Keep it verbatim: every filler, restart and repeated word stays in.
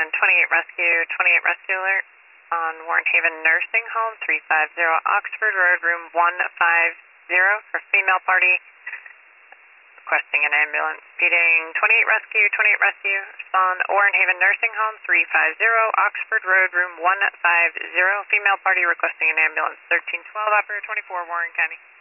twenty-eight Rescue, twenty-eight Rescue Alert on Warren Haven Nursing Home, three five zero Oxford Road, room one five zero for female party. Requesting an ambulance. Speeding twenty-eight Rescue, twenty-eight Rescue on Warren Haven Nursing Home, three five zero Oxford Road, room one five zero. Female party requesting an ambulance. thirteen twelve, operator twenty-four, Warren County.